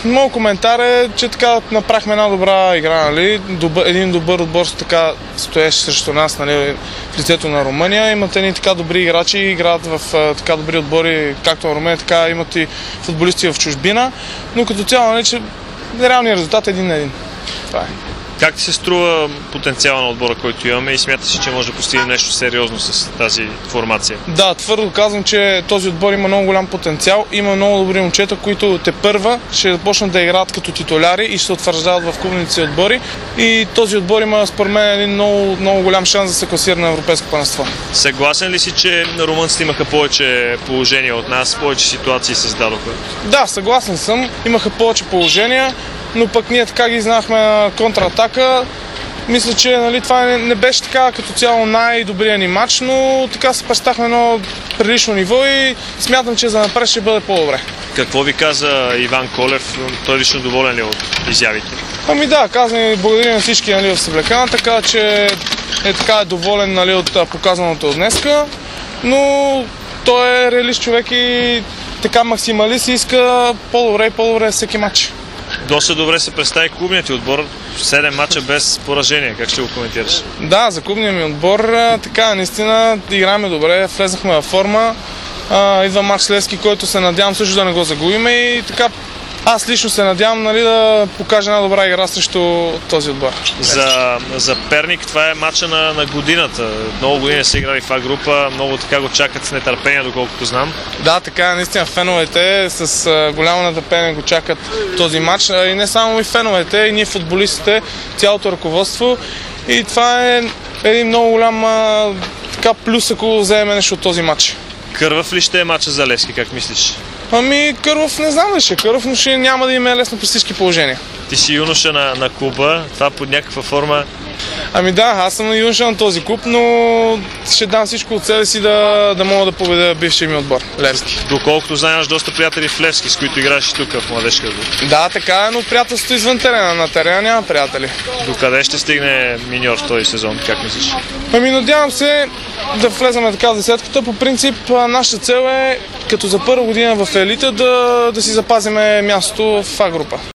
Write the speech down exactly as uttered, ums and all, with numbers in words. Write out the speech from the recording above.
моят коментар е, че така направихме една добра игра, нали? Добър, един добър отбор така стоеше срещу нас, нали, в лицето на Румъния. Имат едни така добри играчи, играят в така добри отбори, както на Румъния, така имат и футболисти в чужбина, но като цяло, нали, че реалният резултат е един на един. Това е. Как ти се струва потенциала на отбора, който имаме и смяташ си, че може да постигнем нещо сериозно с тази формация? Да, твърдо казвам, че този отбор има много голям потенциал. Има много добри момчета, които те първа ще започнат да играят като титуляри и ще се утвърждават в клубните си отбори. И този отбор има, според мен, един много, много голям шанс да се класира на европейско първенство. Съгласен ли си, че румънците имаха повече положения от нас, повече ситуации създадоха? Да, съгласен съм. Имаха повече положения, но пък ние така ги знахме на контратака. Мисля, че, нали, това не, не беше така като цяло най-добрият ни матч, но така се представихме едно прилично ниво и смятам, че за напред ще бъде по-добре. Какво ви каза Иван Колев? Той лично доволен ли от изявите? Ами да, казвам и благодаря на всички, нали, в Съблекана, така че е така е доволен, нали, от показаното от днеска, но той е реалист човек и така максималист и иска по-добре и по-добре всеки матч. Доста добре се представи клубният ти отбор. седем мача без поражение. Как ще го коментираш? Да, за клубния ми отбор така, наистина играме добре, влезнахме във форма. А, идва матч с Левски, който се надявам също да не го загубим и така аз лично се надявам, нали, да покажа една добра игра срещу този отбор. За, за Перник това е матча на, на годината. Много години са играли в това група, много така го чакат с нетърпение, доколкото знам. Да, така наистина феновете с а, голямо нетърпение го чакат този матч. А, и не само и феновете, и ние футболистите, цялото ръководство. И това е един много голям а, така плюс, ако вземем нещо от този матч. Кървав ли ще е матча за Левски, как мислиш? Ами Кървав не знам ли ще Кървав, но ще няма да им е лесно при всички положения. Ти си юноша на, на клуба, това под някаква форма. Ами да, аз съм юноша на този клуб, но ще дам всичко от себе си да, да мога да победя бившия ми отбор, Левски. Доколкото знаеш доста приятели в Левски, с които играеш тук в младежка отбор. Да, така е, но приятелството извън терена. На терена няма приятели. Докъде ще стигне миньор в този сезон, как мислиш? Ами надявам се да влезем така в десетката. По принцип, нашата цел е, като за първа година в елита, да, да си запазиме мястото в А група.